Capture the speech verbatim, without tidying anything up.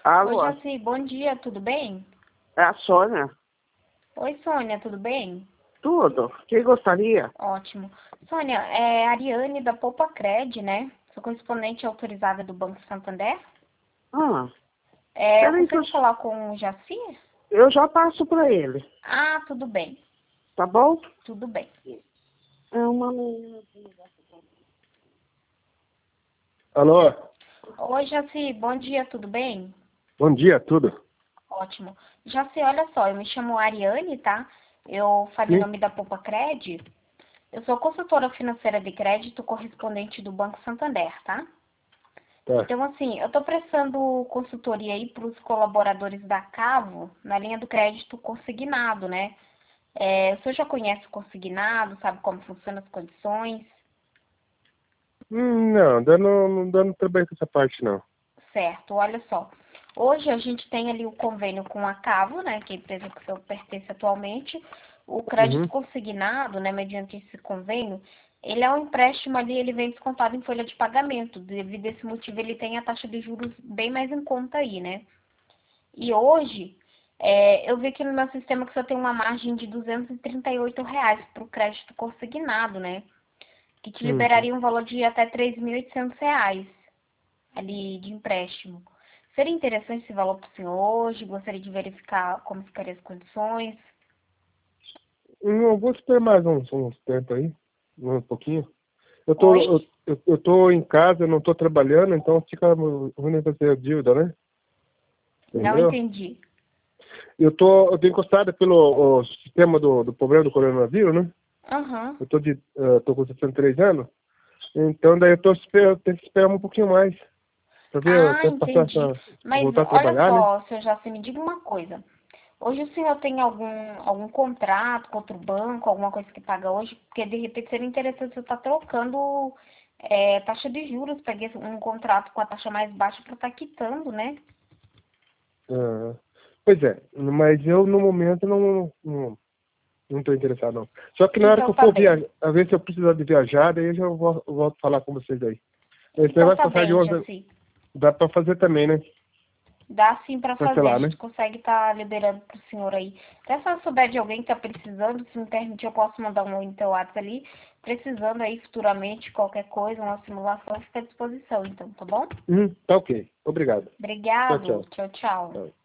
Alô? Oi, Jaci, bom dia, tudo bem? É a Sônia? Oi, Sônia, tudo bem? Tudo. Quem gostaria? Ótimo. Sônia, é a Ariane da Poupa Cred, né? Sou correspondente autorizada do Banco Santander. Ah, É, eu peraí que eu, consigo falar com o Jaci? eu já passo pra ele. Ah, tudo bem, Tá bom? tudo bem. É uma... Alô, Oi, Jaci, bom dia, tudo bem? bom dia, tudo? Ótimo. Jaci, olha só, eu me chamo Ariane, tá? Eu falei em Sim. nome da Poupa Cred. Eu sou consultora financeira de crédito correspondente do Banco Santander, tá? Tá. Então, assim, eu estou prestando consultoria aí para os colaboradores da Cavo na linha do crédito consignado, né? É, o senhor já conhece o consignado, sabe como funcionam as condições? Hum, não, ainda não, não dando trabalho com essa parte, não. Certo, olha só. Hoje a gente tem ali o convênio com a Cavo, né, que é a empresa que o senhor pertence atualmente. O crédito Uhum. consignado, né, mediante esse convênio, ele é um empréstimo ali, ele vem descontado em folha de pagamento. Devido a esse motivo, ele tem a taxa de juros bem mais em conta aí, né? E hoje, é, eu vi aqui no meu sistema que só tem uma margem de duzentos e trinta e oito reais para o crédito consignado, né? Que te Uhum. liberaria um valor de até três mil e oitocentos reais ali de empréstimo. Seria interessante esse valor para o senhor hoje? Gostaria de verificar como ficariam as condições? Hum, Eu vou esperar mais uns, uns tempo aí, um pouquinho. Eu tô, Oi? eu, eu, eu tô em casa, eu não tô trabalhando, então fica ruim fazer a dívida, né? Não Entendeu? entendi. Eu tô, eu tô encostado pelo o sistema do, do problema do coronavírus, né? Aham. Eu tô de, uh, tô com sessenta e três anos, então daí eu tô esperando, tenho que esperar um pouquinho mais, pra ver, Ah, até passar entendi. essa, Mas voltar a olha trabalhar, né? só, senhor Jaci, me diga uma coisa. Hoje o senhor tem algum, algum contrato com outro banco, alguma coisa que paga hoje? Porque de repente seria interessante você estar trocando é, taxa de juros, peguei um contrato com a taxa mais baixa para estar quitando, né? Ah, pois é, mas eu no momento não não não estou interessado não. Só que na hora que Então eu tá for bem. viajar, a ver se eu precisar de viajar, daí eu já vou, volto a falar com vocês aí. Esse Então negócio tá de passar de bem, ônibus Jaci. dá para fazer também, né? Dá sim para fazer, a Parcelar, né? gente consegue estar liberando pro senhor aí. Até se eu souber de alguém que tá precisando, se me permitir, eu posso mandar um oi no teu WhatsApp ali. Precisando aí futuramente, qualquer coisa, uma simulação, fica à disposição, então, tá bom? Uhum, tá ok. Obrigado. Tchau, Obrigado. tchau. Tchau, tchau. Tchau.